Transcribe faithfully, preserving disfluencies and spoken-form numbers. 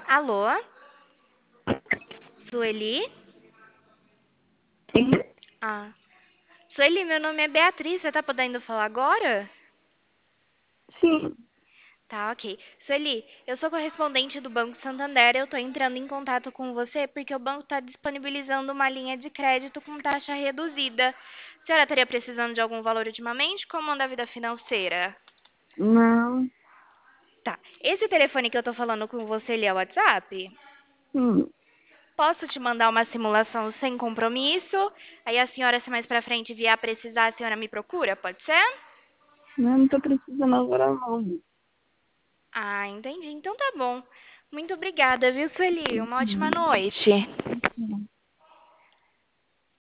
Alô? Sueli? Sim, Ah. Sueli, meu nome é Beatriz, você tá podendo falar agora? sim. Tá, ok. Sueli, eu sou correspondente do Banco Santander, eu tô entrando em contato com você porque o banco está disponibilizando uma linha de crédito com taxa reduzida. A senhora estaria precisando de algum valor ultimamente? Como anda a vida financeira? Não, Tá. Esse telefone que eu tô falando com você, ele é o WhatsApp? sim. Posso te mandar uma simulação sem compromisso? Aí a senhora, se mais pra frente vier a precisar, a senhora me procura, pode ser? Não, não tô precisando agora não. Ah, entendi. Então tá bom. Muito obrigada, viu, Sueli? Uma ótima Uhum. noite.